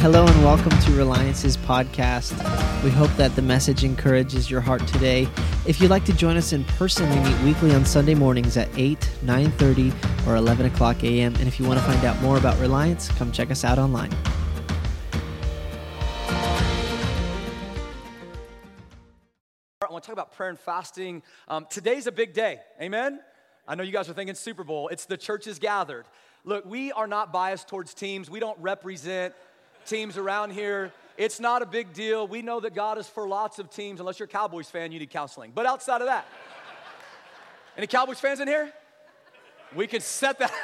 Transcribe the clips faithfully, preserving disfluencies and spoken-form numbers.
Hello and welcome to Reliance's podcast. We hope that the message encourages your heart today. If you'd like to join us in person, we meet weekly on Sunday mornings at eight, nine thirty, or eleven o'clock a.m. And if you want to find out more about Reliance, come check us out online. I want to talk about prayer and fasting. Um, today's a big day, amen? I know you guys are thinking Super Bowl. It's the churches gathered. Look, we are not biased towards teams. We don't represent teams around here. It's not a big deal. We know that God is for lots of teams. Unless you're a Cowboys fan, you need counseling. But outside of that, any Cowboys fans in here? We can set that.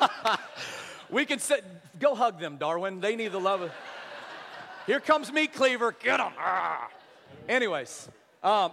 we can set. Go hug them, Darwin. They need the love of. Here comes meat cleaver. Get them. Ah. Anyways, um,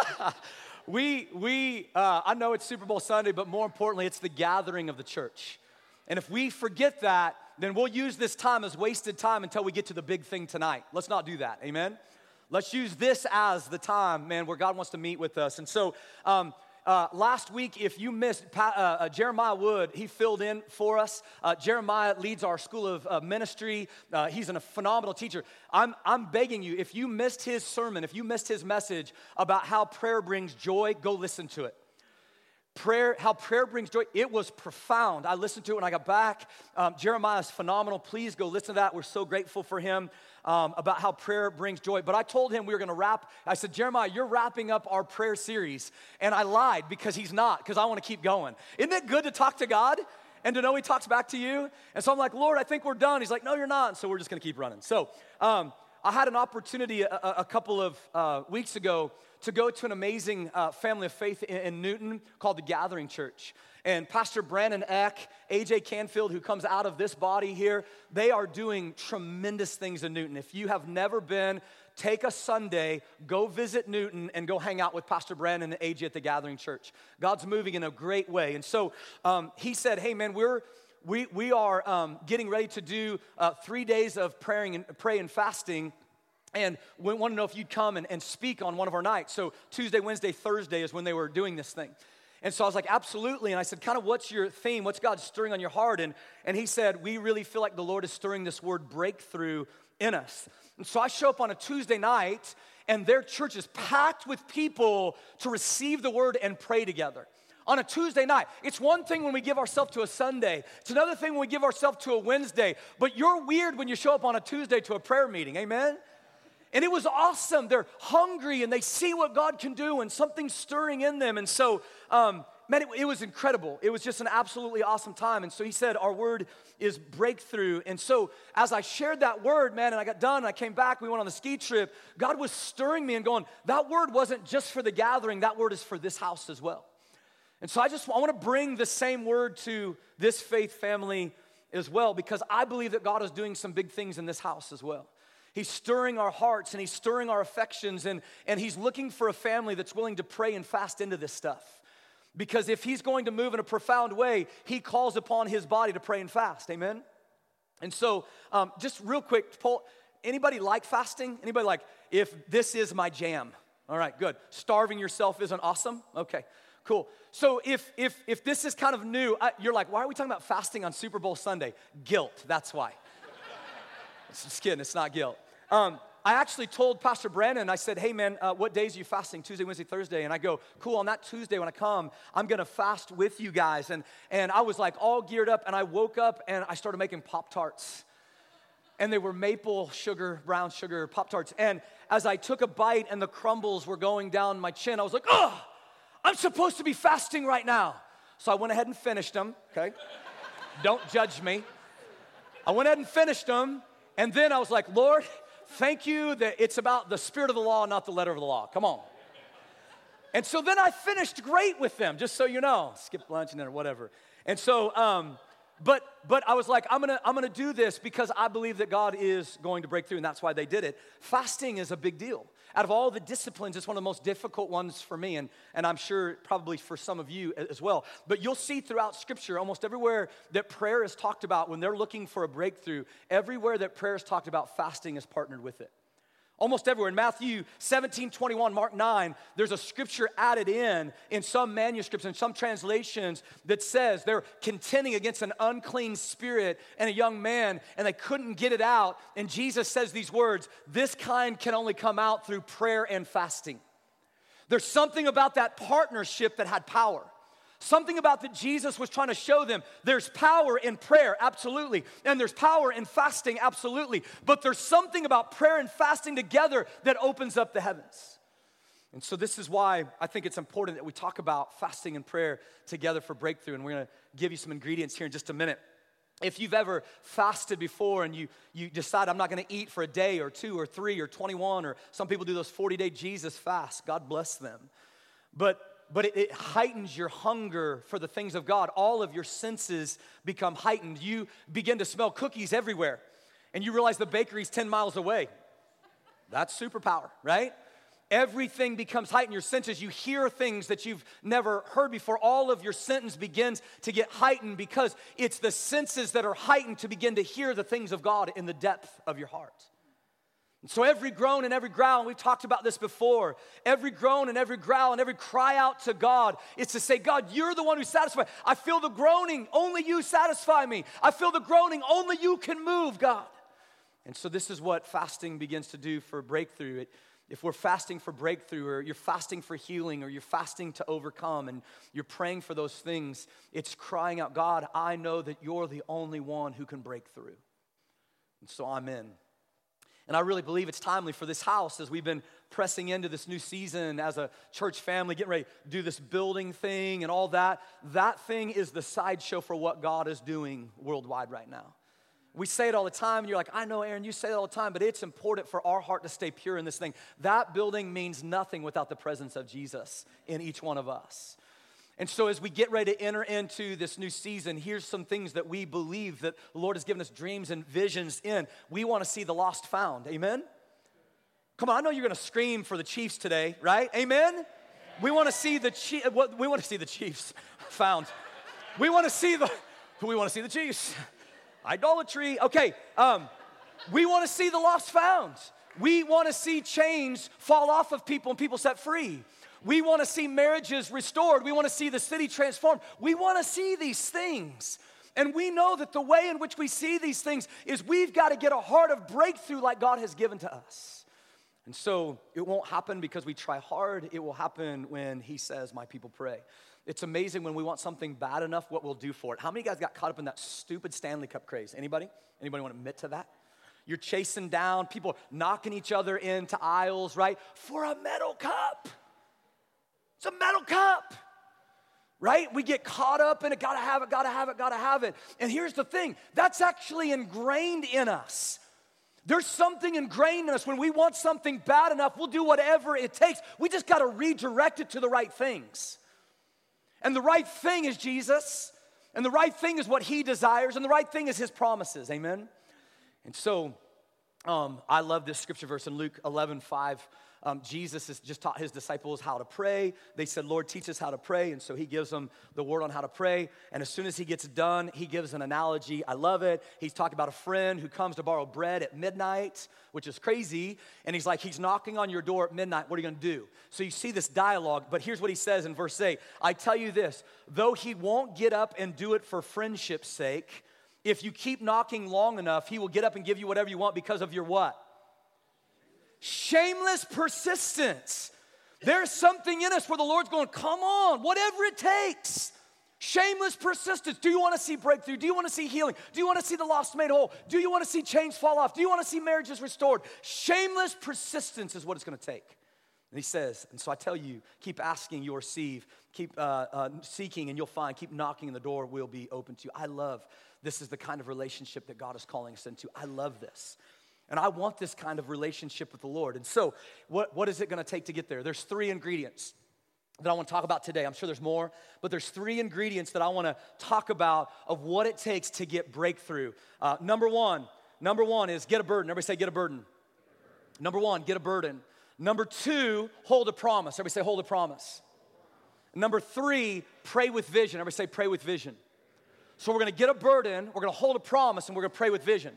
we we uh, I know it's Super Bowl Sunday, but more importantly, it's the gathering of the church. And if we forget that, then we'll use this time as wasted time until we get to the big thing tonight. Let's not do that, amen? Let's use this as the time, man, where God wants to meet with us. And so um, uh, last week, if you missed, uh, uh, Jeremiah Wood, he filled in for us. Uh, Jeremiah leads our school of uh, ministry. Uh, he's a phenomenal teacher. I'm, I'm begging you, if you missed his sermon, if you missed his message about how prayer brings joy, go listen to it. Prayer, how prayer brings joy, it was profound. I listened to it when I got back. Um, Jeremiah is phenomenal. Please go listen to that. We're so grateful for him um, about how prayer brings joy. But I told him we were going to wrap. I said, Jeremiah, you're wrapping up our prayer series. And I lied because he's not, because I want to keep going. Isn't it good to talk to God and to know he talks back to you? And so I'm like, Lord, I think we're done. He's like, no, you're not. And so we're just going to keep running. So um, I had an opportunity a, a couple of uh, weeks ago to go to an amazing uh, family of faith in, in Newton called the Gathering Church. And Pastor Brandon Eck, A J Canfield, who comes out of this body here, they are doing tremendous things in Newton. If you have never been, take a Sunday, go visit Newton, and go hang out with Pastor Brandon and A J at the Gathering Church. God's moving in a great way. And so um, he said, hey, man, we're we we are um, getting ready to do uh, three days of praying and pray and fasting. And we want to know if you'd come and, and speak on one of our nights. So Tuesday, Wednesday, Thursday is when they were doing this thing. And so I was like, absolutely. And I said, kind of what's your theme? What's God stirring on your heart? And, and he said, we really feel like the Lord is stirring this word breakthrough in us. And so I show up on a Tuesday night, and their church is packed with people to receive the word and pray together. On a Tuesday night. It's one thing when we give ourselves to a Sunday. It's another thing when we give ourselves to a Wednesday. But you're weird when you show up on a Tuesday to a prayer meeting. Amen? And it was awesome. They're hungry and they see what God can do and something's stirring in them. And so, um, man, it, it was incredible. It was just an absolutely awesome time. And so he said, our word is breakthrough. And so as I shared that word, man, and I got done and I came back, we went on the ski trip, God was stirring me and going, that word wasn't just for the gathering, that word is for this house as well. And so I just, I want to bring the same word to this faith family as well, because I believe that God is doing some big things in this house as well. He's stirring our hearts and he's stirring our affections, and, and he's looking for a family that's willing to pray and fast into this stuff. Because if he's going to move in a profound way, he calls upon his body to pray and fast, amen? And so, um, just real quick, Paul, anybody like fasting? Anybody like, if this is my jam? All right, good. Starving yourself isn't awesome? Okay, cool. So if if if this is kind of new, I, you're like, why are we talking about fasting on Super Bowl Sunday? Guilt, that's why. Just kidding, it's not guilt. Um, I actually told Pastor Brandon, I said, hey man, uh, what days are you fasting? Tuesday, Wednesday, Thursday. And I go, cool, on that Tuesday when I come, I'm gonna fast with you guys. And, and I was like all geared up, and I woke up and I started making Pop-Tarts. And they were maple sugar, brown sugar Pop-Tarts. And as I took a bite and the crumbles were going down my chin, I was like, oh, I'm supposed to be fasting right now. So I went ahead and finished them, okay? Don't judge me. I went ahead and finished them. And then I was like, Lord, thank you that it's about the spirit of the law, not the letter of the law. Come on. And so then I finished great with them, just so you know. Skip lunch and then or whatever. And so, um, but but I was like, I'm gonna I'm gonna do this because I believe that God is going to break through, and that's why they did it. Fasting is a big deal. Out of all the disciplines, it's one of the most difficult ones for me, and, and I'm sure probably for some of you as well. But you'll see throughout Scripture, almost everywhere that prayer is talked about, when they're looking for a breakthrough, everywhere that prayer is talked about, fasting is partnered with it. Almost everywhere. In Matthew seventeen, twenty-one, Mark nine, there's a scripture added in, in some manuscripts and some translations that says they're contending against an unclean spirit and a young man, and they couldn't get it out. And Jesus says these words, this kind can only come out through prayer and fasting. There's something about that partnership that had power. Something about that Jesus was trying to show them. There's power in prayer, absolutely. And there's power in fasting, absolutely. But there's something about prayer and fasting together that opens up the heavens. And so this is why I think it's important that we talk about fasting and prayer together for breakthrough. And we're going to give you some ingredients here in just a minute. If you've ever fasted before and you, you decide I'm not going to eat for a day or two or three or twenty-one, or some people do those forty-day Jesus fasts, God bless them. But But it, it heightens your hunger for the things of God. All of your senses become heightened. You begin to smell cookies everywhere. And you realize the bakery's ten miles away. That's superpower, right? Everything becomes heightened. Your senses, you hear things that you've never heard before. All of your senses begins to get heightened because it's the senses that are heightened to begin to hear the things of God in the depth of your heart. And so every groan and every growl, and we've talked about this before, every groan and every growl and every cry out to God is to say, God, you're the one who satisfies. I feel the groaning, only you satisfy me. I feel the groaning, only you can move, God. And so this is what fasting begins to do for breakthrough. It, if we're fasting for breakthrough, or you're fasting for healing, or you're fasting to overcome, and you're praying for those things, it's crying out, God, I know that you're the only one who can break through. And so I'm in. And I really believe it's timely for this house as we've been pressing into this new season as a church family, getting ready to do this building thing and all that. That thing is the sideshow for what God is doing worldwide right now. We say it all the time, and you're like, I know, Aaron, you say it all the time, but it's important for our heart to stay pure in this thing. That building means nothing without the presence of Jesus in each one of us. And so as we get ready to enter into this new season, here's some things that we believe that the Lord has given us dreams and visions in. We want to see the lost found. Amen? Come on, I know you're going to scream for the Chiefs today, right? Amen? We want to see the Chiefs. We want to see the Chiefs found. We want to see the. We want to see the Chiefs. Idolatry. Okay. Um, we want to see the lost found. We want to see chains fall off of people and people set free. We want to see marriages restored. We want to see the city transformed. We want to see these things. And we know that the way in which we see these things is we've got to get a heart of breakthrough like God has given to us. And so it won't happen because we try hard. It will happen when he says, my people pray. It's amazing when we want something bad enough, what we'll do for it. How many guys got caught up in that stupid Stanley Cup craze? Anybody? Anybody want to admit to that? You're chasing down, people knocking each other into aisles, right? For a metal cup. It's a metal cup, right? We get caught up in it, gotta have it, gotta have it, gotta have it. And here's the thing, that's actually ingrained in us. There's something ingrained in us. When we want something bad enough, we'll do whatever it takes. We just gotta redirect it to the right things. And the right thing is Jesus, and the right thing is what he desires, and the right thing is his promises, amen? And so, um, I love this scripture verse in Luke eleven five. Um, Jesus has just taught his disciples how to pray. They said, Lord, teach us how to pray. And so he gives them the word on how to pray. And as soon as he gets done, he gives an analogy. I love it. He's talking about a friend who comes to borrow bread at midnight, which is crazy. And he's like, he's knocking on your door at midnight. What are you going to do? So you see this dialogue. But here's what he says in verse eight. I tell you this, though he won't get up and do it for friendship's sake, if you keep knocking long enough, he will get up and give you whatever you want because of your what? Shameless persistence. There's something in us where the Lord's going, come on, whatever it takes. Shameless persistence. Do you want to see breakthrough? Do you want to see healing? Do you want to see the lost made whole? Do you want to see chains fall off? Do you want to see marriages restored? Shameless persistence is what it's going to take. And he says, and so I tell you, keep asking, you'll receive. Keep uh, uh, seeking and you'll find. Keep knocking and the door will be open to you. I love, this is the kind of relationship that God is calling us into. I love this. And I want this kind of relationship with the Lord. And so what, what is it going to take to get there? There's three ingredients that I want to talk about today. I'm sure there's more, but there's three ingredients that I want to talk about of what it takes to get breakthrough. Uh, number one, number one is get a burden. Everybody say get a burden. Number one, get a burden. Number two, hold a promise. Everybody say hold a promise. Number three, pray with vision. Everybody say pray with vision. So we're going to get a burden, we're going to hold a promise, and we're going to pray with vision.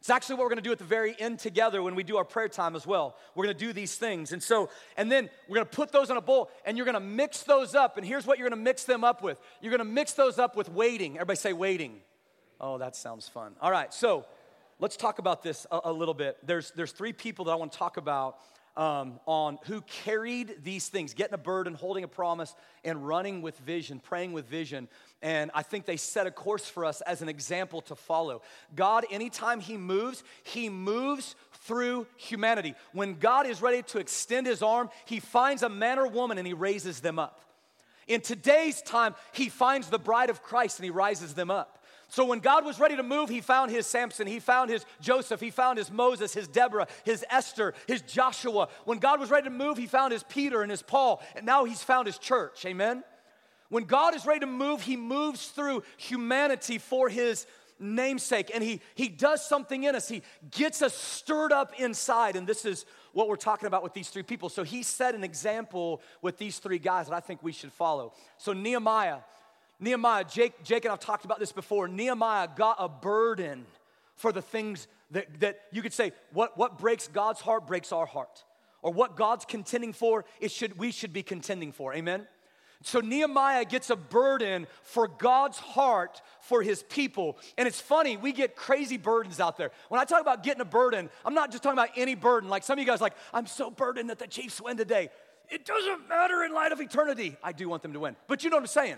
It's actually what we're gonna do at the very end together when we do our prayer time as well. We're gonna do these things. And so, and then we're gonna put those in a bowl and you're gonna mix those up. And here's what you're gonna mix them up with. You're gonna mix those up with waiting. Everybody say waiting. Oh, that sounds fun. All right, so let's talk about this a, a little bit. There's, there's three people that I wanna talk about Um, on who carried these things, getting a burden, holding a promise, and running with vision, praying with vision. And I think they set a course for us as an example to follow. God, anytime he moves, he moves through humanity. When God is ready to extend his arm, he finds a man or woman and he raises them up. In today's time, he finds the bride of Christ and he rises them up. So when God was ready to move, he found his Samson, he found his Joseph, he found his Moses, his Deborah, his Esther, his Joshua. When God was ready to move, he found his Peter and his Paul, and now he's found his church, amen? When God is ready to move, he moves through humanity for his namesake, and he, he does something in us. He gets us stirred up inside, and this is what we're talking about with these three people. So he set an example with these three guys that I think we should follow. So Nehemiah, Nehemiah, Jake, Jake and I've talked about this before. Nehemiah got a burden for the things that, that you could say, what, what breaks God's heart breaks our heart. Or what God's contending for, it should we should be contending for, amen? So Nehemiah gets a burden for God's heart for his people. And it's funny, we get crazy burdens out there. When I talk about getting a burden, I'm not just talking about any burden. Like some of you guys are like, I'm so burdened that the Chiefs win today. It doesn't matter in light of eternity. I do want them to win. But you know what I'm saying.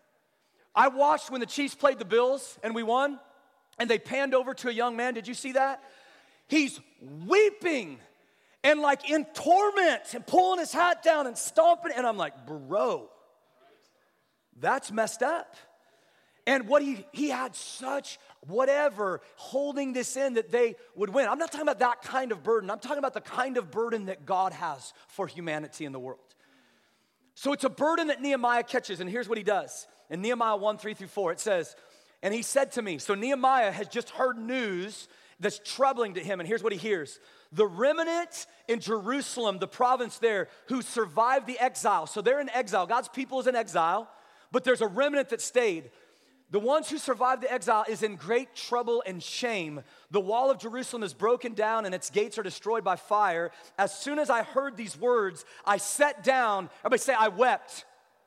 I watched when the Chiefs played the Bills and we won, and they panned over to a young man. Did you see that? He's weeping and like in torment and pulling his hat down and stomping. And I'm like, bro, that's messed up. And what he, he had such whatever holding this in that they would win. I'm not talking about that kind of burden. I'm talking about the kind of burden that God has for humanity in the world. So it's a burden that Nehemiah catches, and here's what he does. In Nehemiah one, three through four, it says, and he said to me, so Nehemiah has just heard news that's troubling to him, and here's what he hears. The remnant in Jerusalem, the province there, who survived the exile. So they're in exile. God's people is in exile, but there's a remnant that stayed. The ones who survived the exile is in great trouble and shame. The wall of Jerusalem is broken down and its gates are destroyed by fire. As soon as I heard these words, I sat down. Everybody say, I wept.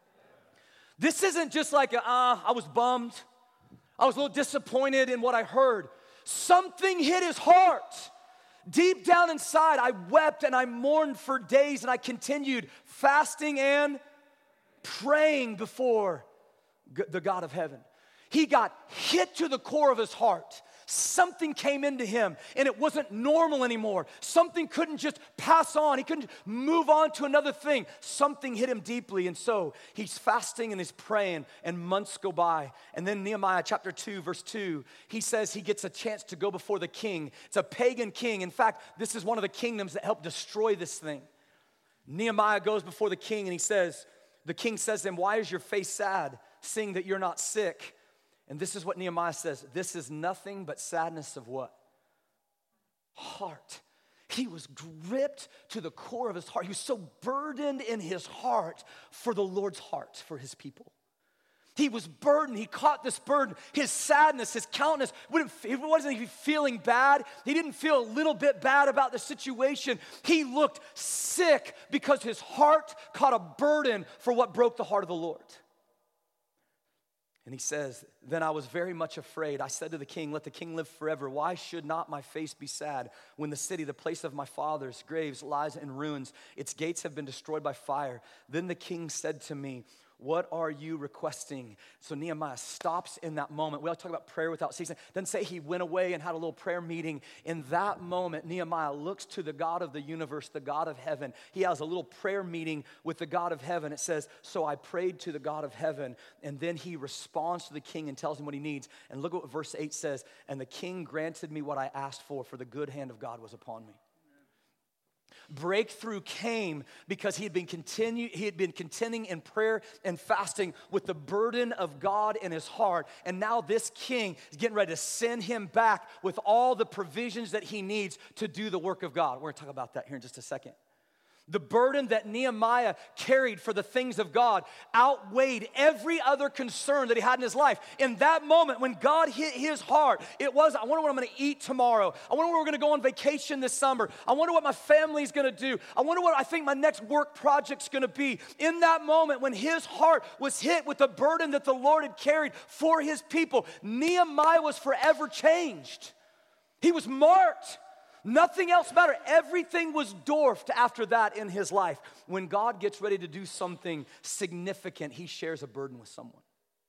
This isn't just like, a, uh, I was bummed. I was a little disappointed in what I heard. Something hit his heart. Deep down inside, I wept and I mourned for days, and I continued fasting and praying before the God of heaven. He got hit to the core of his heart. Something came into him, and it wasn't normal anymore. Something couldn't just pass on. He couldn't move on to another thing. Something hit him deeply, and so he's fasting and he's praying, and months go by. And then Nehemiah chapter two, verse two, he says he gets a chance to go before the king. It's a pagan king. In fact, this is one of the kingdoms that helped destroy this thing. Nehemiah goes before the king, and he says, the king says to him, why is your face sad, seeing that you're not sick? And this is what Nehemiah says, this is nothing but sadness of what? Heart. He was gripped to the core of his heart. He was so burdened in his heart for the Lord's heart, for his people. He was burdened. He caught this burden. His sadness, his countenance, he wasn't even feeling bad. He didn't feel a little bit bad about the situation. He looked sick because his heart caught a burden for what broke the heart of the Lord. And he says, then I was very much afraid. I said to the king, let the king live forever. Why should not my face be sad when the city, the place of my fathers' graves, lies in ruins? Its gates have been destroyed by fire. Then the king said to me, what are you requesting? So Nehemiah stops in that moment. We all talk about prayer without ceasing. Doesn't say he went away and had a little prayer meeting. In that moment, Nehemiah looks to the God of the universe, the God of heaven. He has a little prayer meeting with the God of heaven. It says, so I prayed to the God of heaven. And then he responds to the king and tells him what he needs. And look at what verse eight says. And the king granted me what I asked for, for the good hand of God was upon me. Breakthrough came because he had been continue, he had been contending in prayer and fasting with the burden of God in his heart. And now this king is getting ready to send him back with all the provisions that he needs to do the work of God. We're going to talk about that here in just a second. The burden that Nehemiah carried for the things of God outweighed every other concern that he had in his life. In that moment, when God hit his heart, it was, I wonder what I'm going to eat tomorrow. I wonder where we're going to go on vacation this summer. I wonder what my family's going to do. I wonder what I think my next work project's going to be. In that moment, when his heart was hit with the burden that the Lord had carried for his people, Nehemiah was forever changed. He was marked. Nothing else mattered. Everything was dwarfed after that in his life. When God gets ready to do something significant, he shares a burden with someone.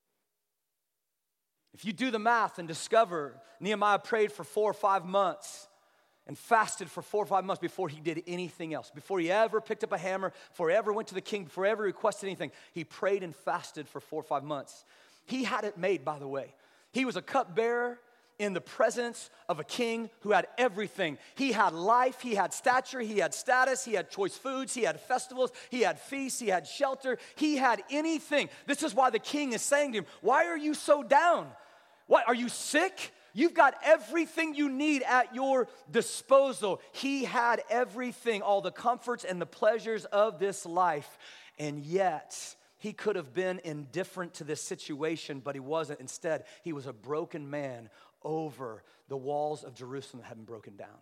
If you do the math and discover Nehemiah prayed for four or five months and fasted for four or five months before he did anything else, before he ever picked up a hammer, before he ever went to the king, before he ever requested anything, he prayed and fasted for four or five months. He had it made, by the way. He was a cupbearer in the presence of a king who had everything. He had life, he had stature, he had status, he had choice foods, he had festivals, he had feasts, he had shelter, he had anything. This is why the king is saying to him, why are you so down? What, are you sick? You've got everything you need at your disposal. He had everything, all the comforts and the pleasures of this life, and yet he could have been indifferent to this situation, but he wasn't. Instead, he was a broken man over the walls of Jerusalem that had been broken down.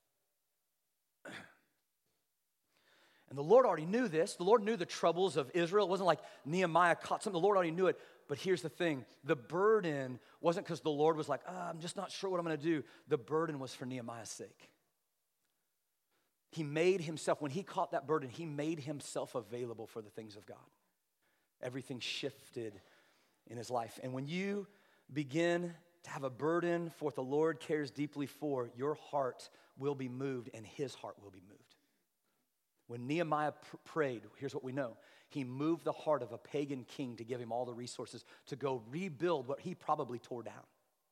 And the Lord already knew this. The Lord knew the troubles of Israel. It wasn't like Nehemiah caught something. The Lord already knew it. But here's the thing. The burden wasn't because the Lord was like, oh, I'm just not sure what I'm going to do. The burden was for Nehemiah's sake. He made himself, when he caught that burden, he made himself available for the things of God. Everything shifted in his life. And when you begin to have a burden for what the Lord cares deeply for, your heart will be moved and his heart will be moved. When Nehemiah pr- prayed, here's what we know. He moved the heart of a pagan king to give him all the resources to go rebuild what he probably tore down.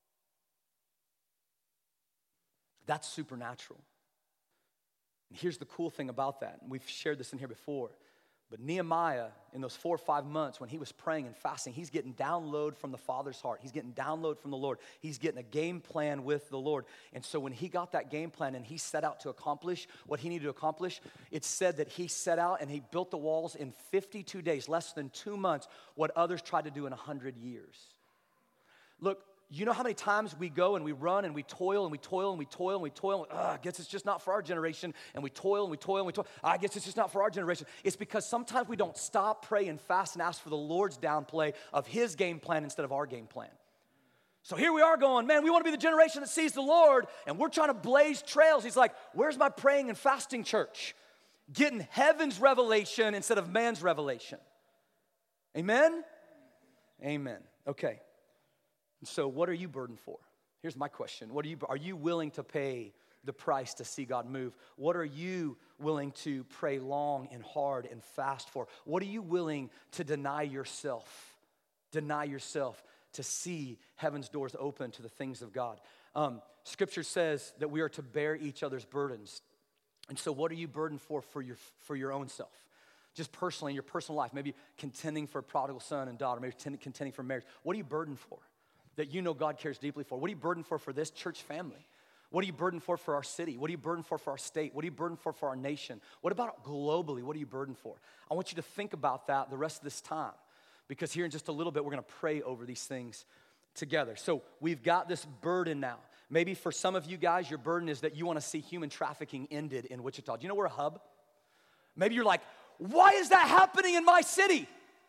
That's supernatural. And here's the cool thing about that. And we've shared this in here before. But Nehemiah, in those four or five months when he was praying and fasting, he's getting download from the Father's heart. He's getting download from the Lord. He's getting a game plan with the Lord. And so when he got that game plan and he set out to accomplish what he needed to accomplish, it said that he set out and he built the walls in fifty-two days, less than two months, what others tried to do in one hundred years. Look, you know how many times we go and we run and we toil and we toil and we toil and we toil. And, I guess it's just not for our generation. And we toil and we toil and we toil. I guess it's just not for our generation. It's because sometimes we don't stop, pray, and fast and ask for the Lord's downplay of his game plan instead of our game plan. So here we are going, man, we want to be the generation that sees the Lord, and we're trying to blaze trails. He's like, where's my praying and fasting church? Getting heaven's revelation instead of man's revelation. Amen? Amen. Okay. So what are you burdened for? Here's my question. What are you, are you willing to pay the price to see God move? What are you willing to pray long and hard and fast for? What are you willing to deny yourself? Deny yourself to see heaven's doors open to the things of God. Um, scripture says that we are to bear each other's burdens. And so what are you burdened for for your, for your own self? Just personally in your personal life, maybe contending for a prodigal son and daughter, maybe contending for marriage. What are you burdened for that you know God cares deeply for? What are you burdened for for this church family? What are you burdened for for our city? What are you burdened for for our state? What are you burdened for for our nation? What about globally? What are you burdened for? I want you to think about that the rest of this time, because here in just a little bit, we're going to pray over these things together. So we've got this burden now. Maybe for some of you guys, your burden is that you want to see human trafficking ended in Wichita. Do you know we're a hub? Maybe you're like, why is that happening in my city?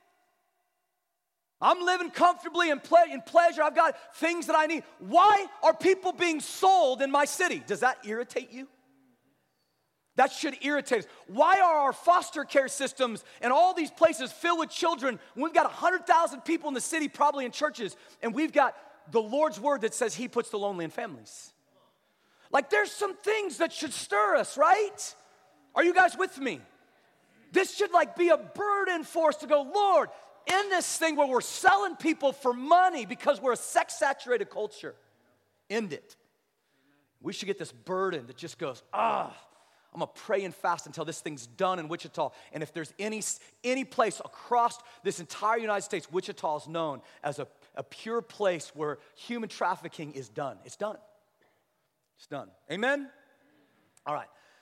I'm living comfortably in, ple- in pleasure. I've got things that I need. Why are people being sold in my city? Does that irritate you? That should irritate us. Why are our foster care systems and all these places filled with children when we've got one hundred thousand people in the city, probably in churches, and we've got the Lord's word that says he puts the lonely in families? Like, there's some things that should stir us, right? Are you guys with me? This should like be a burden for us to go, Lord, in this thing where we're selling people for money because we're a sex-saturated culture, end it. We should get this burden that just goes, ah, I'm going to pray and fast until this thing's done in Wichita. And if there's any, any place across this entire United States, Wichita is known as a, a pure place where human trafficking is done. It's done. It's done. Amen? All right.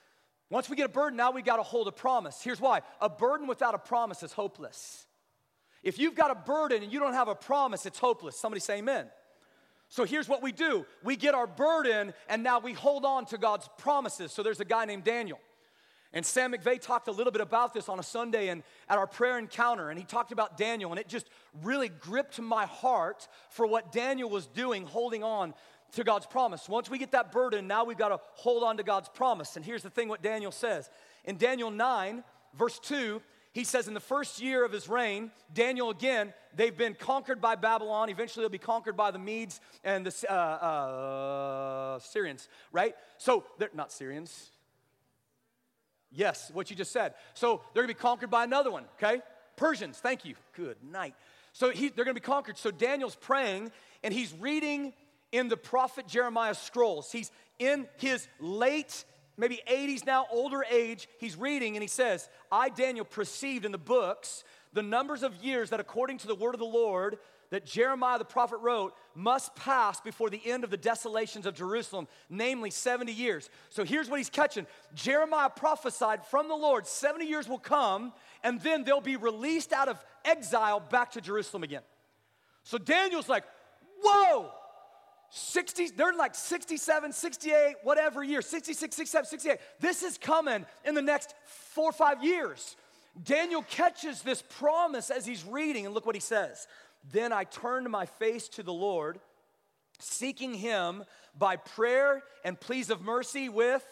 Once we get a burden, now we got to hold a promise. Here's why. A burden without a promise is hopeless. If you've got a burden and you don't have a promise, it's hopeless. Somebody say amen. So here's what we do. We get our burden, and now we hold on to God's promises. So there's a guy named Daniel. And Sam McVeigh talked a little bit about this on a Sunday and at our prayer encounter, and he talked about Daniel, and it just really gripped my heart for what Daniel was doing, holding on to God's promise. Once we get that burden, now we've got to hold on to God's promise. And here's the thing what Daniel says. In Daniel nine, verse two, he says in the first year of his reign, Daniel again, they've been conquered by Babylon. Eventually they'll be conquered by the Medes and the uh, uh, Syrians, right? So, they're not Syrians. Yes, what you just said. So they're going to be conquered by another one, okay? Persians, thank you. Good night. So he, they're going to be conquered. So Daniel's praying, and he's reading in the prophet Jeremiah's scrolls. He's in his late, maybe eighties now, older age. He's reading, and he says, I, Daniel, perceived in the books the numbers of years that according to the word of the Lord that Jeremiah the prophet wrote must pass before the end of the desolations of Jerusalem, namely seventy years. So here's what he's catching. Jeremiah prophesied from the Lord, seventy years will come, and then they'll be released out of exile back to Jerusalem again. So Daniel's like, whoa, sixty, they're like sixty-seven, sixty-eight, whatever year, sixty-six, sixty-seven, sixty-eight. This is coming in the next four or five years. Daniel catches this promise as he's reading, and look what he says. Then I turned my face to the Lord, seeking him by prayer and pleas of mercy with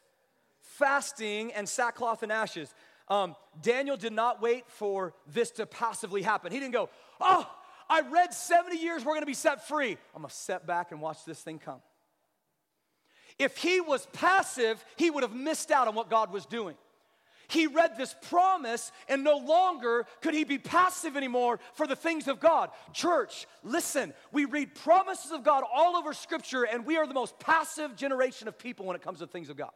fasting and sackcloth and ashes. Um, Daniel did not wait for this to passively happen. He didn't go, oh, I read seventy years, we're going to be set free. I'm going to sit back and watch this thing come. If he was passive, he would have missed out on what God was doing. He read this promise, and no longer could he be passive anymore for the things of God. Church, listen, we read promises of God all over Scripture, and we are the most passive generation of people when it comes to things of God.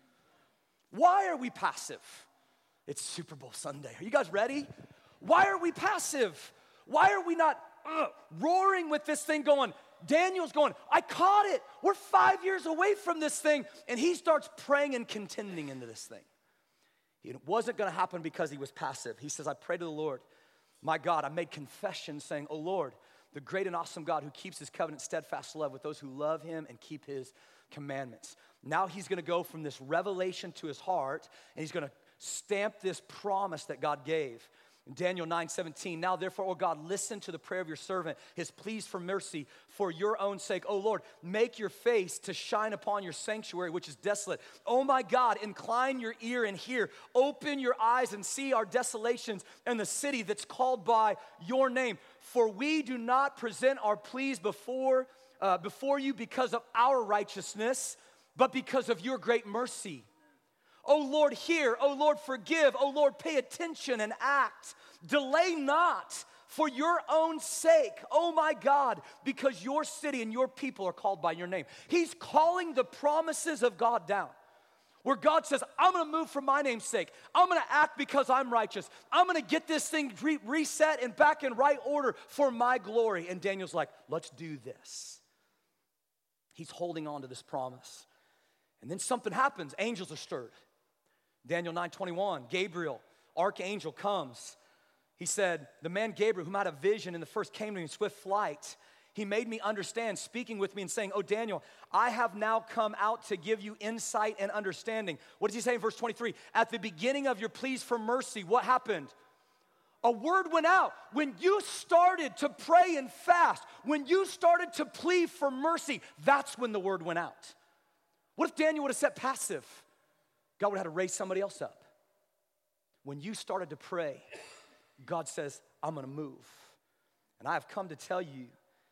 Why are we passive? It's Super Bowl Sunday. Are you guys ready? Why are we passive? Why are we not uh, roaring with this thing going, Daniel's going, I caught it. We're five years away from this thing. And he starts praying and contending into this thing. It wasn't going to happen because he was passive. He says, I pray to the Lord, my God, I made confession saying, oh Lord, the great and awesome God who keeps his covenant steadfast love with those who love him and keep his commandments. Now he's going to go from this revelation to his heart, and he's going to stamp this promise that God gave. In Daniel nine seventeen, now therefore, O God, listen to the prayer of your servant, his pleas for mercy for your own sake. O Lord, make your face to shine upon your sanctuary, which is desolate. O my God, incline your ear and hear. Open your eyes and see our desolations and the city that's called by your name. For we do not present our pleas before, uh, before you because of our righteousness, but because of your great mercy. Oh Lord, hear. Oh Lord, forgive. Oh Lord, pay attention and act. Delay not for your own sake, oh my God, because your city and your people are called by your name. He's calling the promises of God down. Where God says, I'm going to move for my name's sake. I'm going to act because I'm righteous. I'm going to get this thing re- reset and back in right order for my glory. And Daniel's like, let's do this. He's holding on to this promise. And then something happens. Angels are stirred. Daniel nine twenty-one, Gabriel, archangel, comes. He said, the man Gabriel, whom had a vision in the first came to me in swift flight, he made me understand, speaking with me and saying, oh, Daniel, I have now come out to give you insight and understanding. What does he say in verse twenty-three? At the beginning of your pleas for mercy, what happened? A word went out. When you started to pray and fast, when you started to plead for mercy, that's when the word went out. What if Daniel would have sat passive? God would have had to raise somebody else up. When you started to pray, God says, I'm going to move. And I have come to tell you,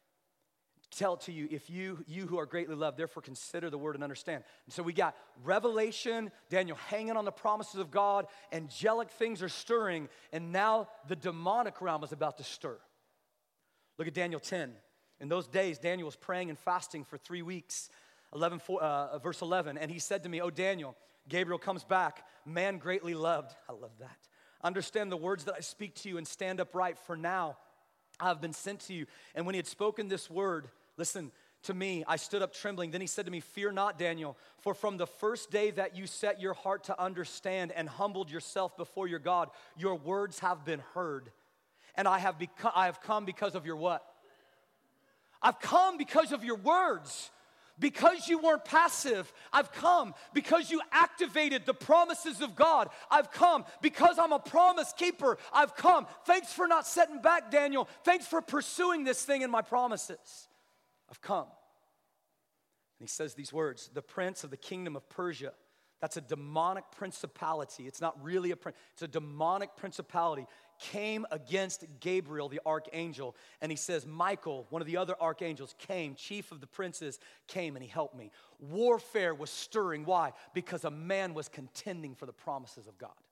tell it to you, if you, you who are greatly loved, therefore consider the word and understand. And so we got revelation, Daniel hanging on the promises of God, angelic things are stirring, and now the demonic realm is about to stir. Look at Daniel ten. In those days, Daniel was praying and fasting for three weeks. eleven, uh, verse eleven, and he said to me, oh, Daniel, Gabriel comes back, man greatly loved. I love that. Understand the words that I speak to you and stand upright, for now I have been sent to you. And when he had spoken this word, listen, to me, I stood up trembling. Then he said to me, fear not, Daniel, for from the first day that you set your heart to understand and humbled yourself before your God, your words have been heard. And I have become, I have come because of your what? I've come because of your words. Because you weren't passive, I've come. Because you activated the promises of God, I've come. Because I'm a promise keeper, I've come. Thanks for not setting back, Daniel. Thanks for pursuing this thing in my promises. I've come. And he says these words, the prince of the kingdom of Persia. That's a demonic principality. It's not really a prince. It's a demonic principality. Came against Gabriel, the archangel. And he says, Michael, one of the other archangels, came. Chief of the princes came and he helped me. Warfare was stirring. Why? Because a man was contending for the promises of God.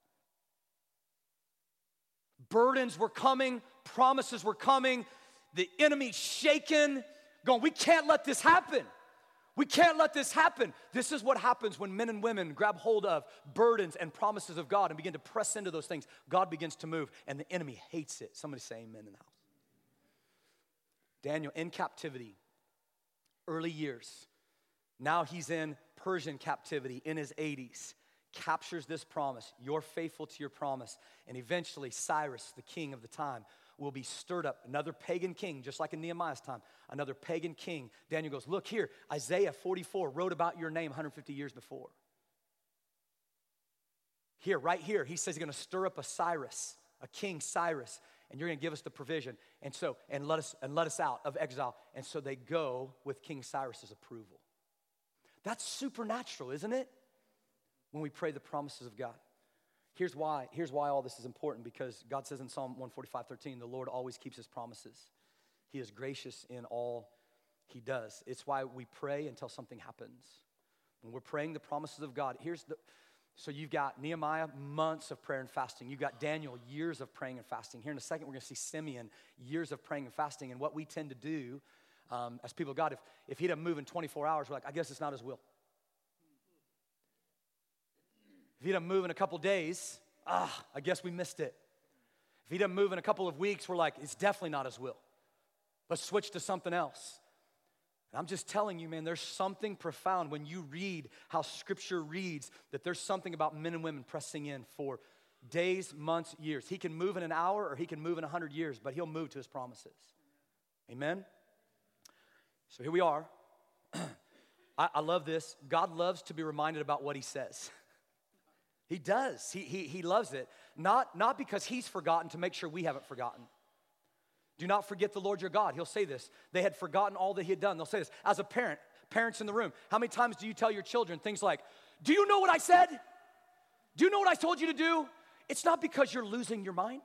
Burdens were coming. Promises were coming. The enemy shaken. Going, we can't let this happen. We can't let this happen. This is what happens when men and women grab hold of burdens and promises of God and begin to press into those things. God begins to move, and the enemy hates it. Somebody say amen in the house. Daniel in captivity, early years. Now he's in Persian captivity in his eighties. Captures this promise. You're faithful to your promise. And eventually Cyrus, the king of the time, will be stirred up. Another pagan king, just like in Nehemiah's time, another pagan king. Daniel goes, look here, Isaiah forty-four wrote about your name one hundred fifty years before. Here, right here, he says he's going to stir up a Cyrus, a king Cyrus, and you're going to give us the provision. And so, and let us, and let us out of exile. And so they go with King Cyrus's approval. That's supernatural, isn't it? When we pray the promises of God. Here's why, here's why all this is important, because God says in Psalm one forty-five, thirteen, the Lord always keeps his promises. He is gracious in all he does. It's why we pray until something happens. When we're praying the promises of God, here's the, so you've got Nehemiah, months of prayer and fasting. You've got Daniel, years of praying and fasting. Here in a second, we're going to see Simeon, years of praying and fasting. And what we tend to do um, as people of God, if, if he doesn't move in twenty-four hours, we're like, I guess it's not his will. If he doesn't move in a couple days, ah, I guess we missed it. If he doesn't move in a couple of weeks, we're like, it's definitely not his will. Let's switch to something else. And I'm just telling you, man, there's something profound when you read how Scripture reads, that there's something about men and women pressing in for days, months, years. He can move in an hour or he can move in a hundred years, but he'll move to his promises. Amen? So here we are. I, I love this. God loves to be reminded about what he says. He does. He, he, he loves it. Not, not because he's forgotten, to make sure we haven't forgotten. Do not forget the Lord your God. He'll say this. They had forgotten all that he had done. They'll say this. As a parent, parents in the room, how many times do you tell your children things like, do you know what I said? Do you know what I told you to do? It's not because you're losing your mind.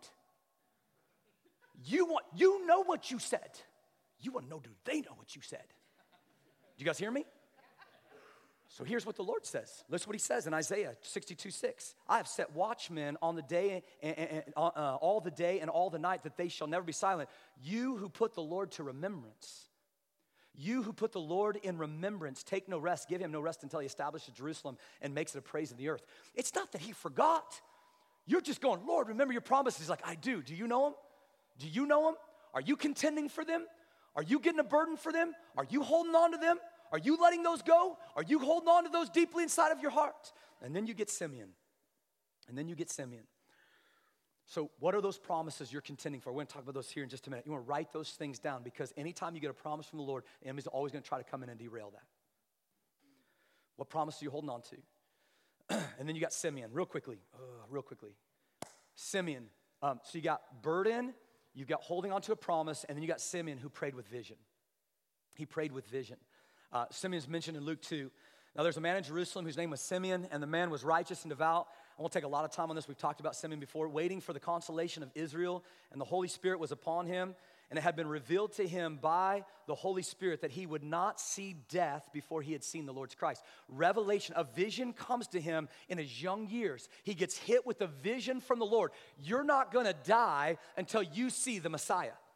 You want, you know what you said. You want to know, do they know what you said? Do you guys hear me? So here's what the Lord says. Listen what he says in Isaiah sixty-two, six. I have set watchmen on the day, and, and, and, uh, all the day and all the night, that they shall never be silent. You who put the Lord to remembrance. You who put the Lord in remembrance, take no rest. Give him no rest until he establishes Jerusalem and makes it a praise of the earth. It's not that he forgot. You're just going, Lord, remember your promises. He's like, I do. Do you know him? Do you know him? Are you contending for them? Are you getting a burden for them? Are you holding on to them? Are you letting those go? Are you holding on to those deeply inside of your heart? And then you get Simeon. And then you get Simeon. So what are those promises you're contending for? We're going to talk about those here in just a minute. You want to write those things down, because anytime you get a promise from the Lord, the enemy's always going to try to come in and derail that. What promise are you holding on to? And then you got Simeon, real quickly, uh, real quickly. Simeon. Um, so you got burden, you got holding on to a promise, and then you got Simeon, who prayed with vision. He prayed with vision. Uh, Simeon's mentioned in Luke two. Now there's a man in Jerusalem whose name was Simeon, and the man was righteous and devout. I won't take a lot of time on this. We've talked about Simeon before. Waiting for the consolation of Israel, and the Holy Spirit was upon him. And it had been revealed to him by the Holy Spirit that he would not see death before he had seen the Lord's Christ. Revelation, a vision comes to him in his young years. He gets hit with a vision from the Lord. You're not going to die until you see the Messiah.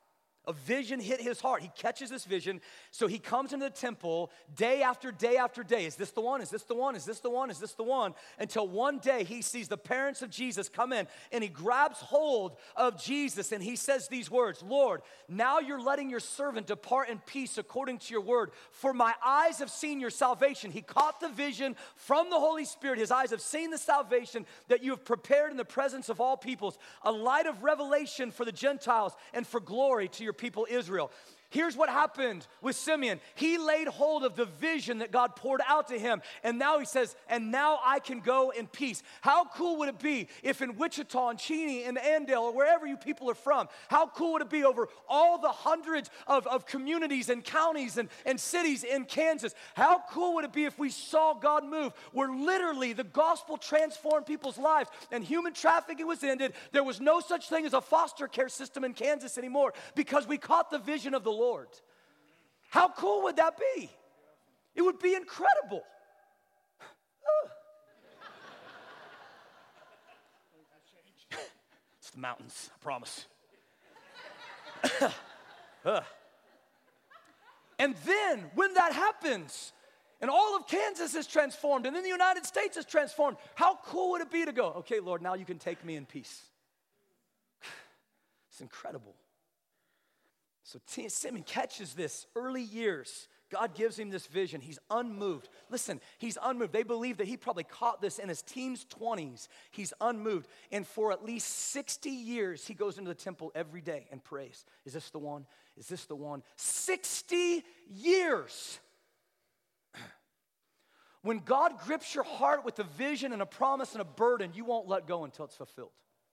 A vision hit his heart. He catches this vision, so he comes into the temple day after day after day. Is this the one? Is this the one? Is this the one? Is this the one? Until one day he sees the parents of Jesus come in, and he grabs hold of Jesus, and he says these words, Lord, now you're letting your servant depart in peace according to your word, for my eyes have seen your salvation. He caught the vision from the Holy Spirit. His eyes have seen the salvation that you have prepared in the presence of all peoples, a light of revelation for the Gentiles and for glory to your people Israel. Here's what happened with Simeon. He laid hold of the vision that God poured out to him. And now he says, and now I can go in peace. How cool would it be if in Wichita and Cheney and Andale or wherever you people are from, how cool would it be over all the hundreds of, of communities and counties and, and cities in Kansas? How cool would it be if we saw God move where literally the gospel transformed people's lives and human trafficking was ended? There was no such thing as a foster care system in Kansas anymore because we caught the vision of the Lord. How cool would that be? It would be incredible. It's the mountains, I promise. And then when that happens, and all of Kansas is transformed, and then the United States is transformed, how cool would it be to go, okay, Lord, now you can take me in peace. It's incredible. So Simeon catches this early years. God gives him this vision. He's unmoved. Listen, he's unmoved. They believe that he probably caught this in his teens, twenties. He's unmoved. And for at least sixty years, he goes into the temple every day and prays. Is this the one? Is this the one? sixty years. When God grips your heart with a vision and a promise and a burden, you won't let go until it's fulfilled.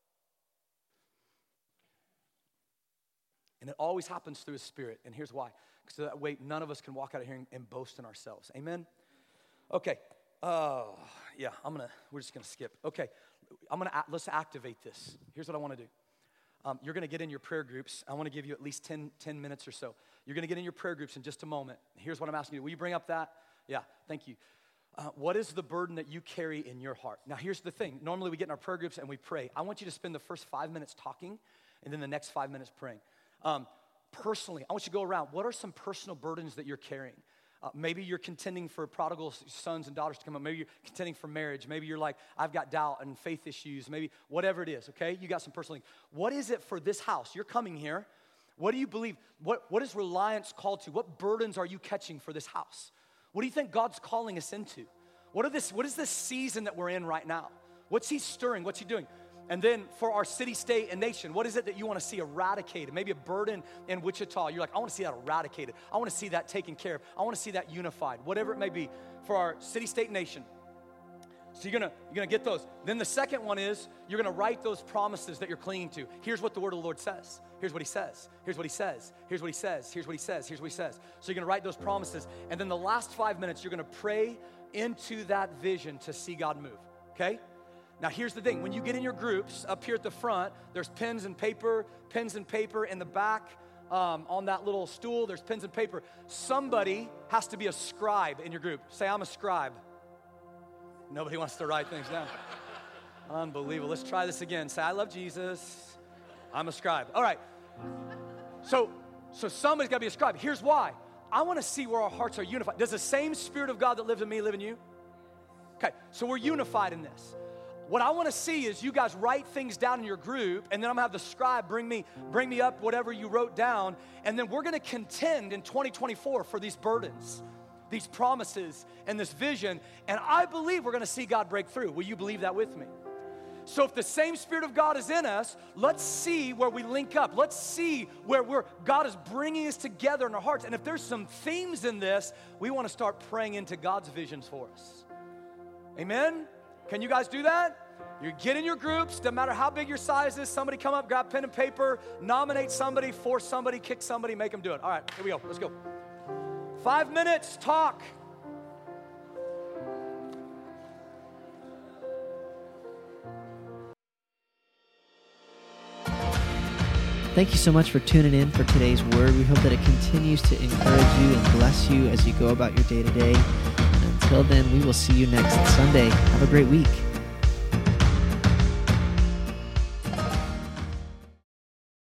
And it always happens through his Spirit. And here's why. Because that way, none of us can walk out of here and, and boast in ourselves. Amen? Okay. Oh, yeah, I'm going to, we're just going to skip. Okay. I'm going to, let's activate this. Here's what I want to do. Um, you're going to get in your prayer groups. I want to give you at least ten, ten minutes or so. You're going to get in your prayer groups in just a moment. Here's what I'm asking you. Will you bring up that? Yeah, thank you. Uh, what is the burden that you carry in your heart? Now, here's the thing. Normally, we get in our prayer groups and we pray. I want you to spend the first five minutes talking and then the next five minutes praying. Um, personally, I want you to go around. What are some personal burdens that you're carrying? Uh, maybe you're contending for prodigal sons and daughters to come up. Maybe you're contending for marriage. Maybe you're like, I've got doubt and faith issues. Maybe whatever it is, okay? You got some personal things. What is it for this house? You're coming here. What do you believe? What, what is Reliance called to? What burdens are you catching for this house? What do you think God's calling us into? What are this? What is this season that we're in right now? What's he stirring? What's he doing? And then for our city, state, and nation, what is it that you want to see eradicated? Maybe a burden in Wichita. You're like, I want to see that eradicated. I want to see that taken care of. I want to see that unified, whatever it may be for our city, state, nation. So you're going to you're gonna get those. Then the second one is you're going to write those promises that you're clinging to. Here's what the word of the Lord says. Here's what he says. Here's what he says. Here's what he says. Here's what he says. Here's what he says. So you're going to write those promises. And then the last five minutes, you're going to pray into that vision to see God move, okay? Now, here's the thing. When you get in your groups up here at the front, there's pens and paper, pens and paper in the back um, on that little stool. There's pens and paper. Somebody has to be a scribe in your group. Say, I'm a scribe. Nobody wants to write things down. Unbelievable. Let's try this again. Say, I love Jesus. I'm a scribe. All right. So, so somebody's got to be a scribe. Here's why. I want to see where our hearts are unified. Does the same Spirit of God that lives in me live in you? Okay, so we're unified in this. What I want to see is you guys write things down in your group, and then I'm going to have the scribe bring me, bring me up whatever you wrote down, and then we're going to contend in twenty twenty-four for these burdens, these promises, and this vision, and I believe we're going to see God break through. Will you believe that with me? So if the same Spirit of God is in us, let's see where we link up. Let's see where we're, God is bringing us together in our hearts. And if there's some themes in this, we want to start praying into God's visions for us. Amen? Can you guys do that? You get in your groups, no matter how big your size is, somebody come up, grab pen and paper, nominate somebody, force somebody, kick somebody, make them do it. All right, here we go. Let's go. Five minutes, talk. Thank you so much for tuning in for today's word. We hope that it continues to encourage you and bless you as you go about your day-to-day. Until then, we will see you next Sunday. Have a great week.